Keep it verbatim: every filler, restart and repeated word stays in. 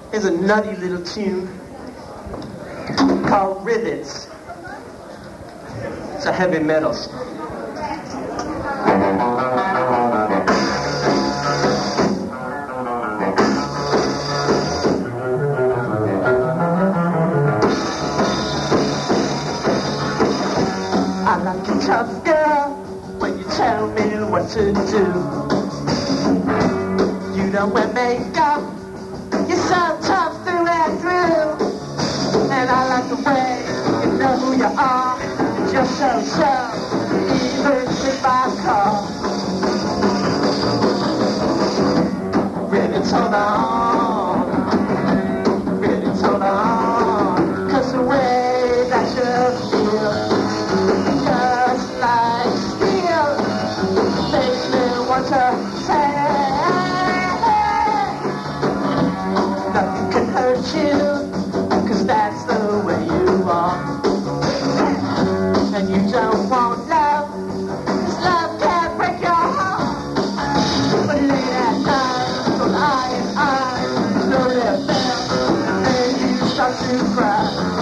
Here's a nutty little tune called Rivets. It's a heavy metal song. I like a tough girl when you tell me what to do. You don't wear makeup, you're so tough through and through. And I like the way you know who you are, and you're so tough, even in my car. Really hold on, really hold on, cause the way that you feel, just like steel, makes me want to say, nothing can hurt you, cause that's the way you are. And you don't want love, cause love can't break your heart. But late at night, from eye and eye, slowly I fell, and then you start to cry.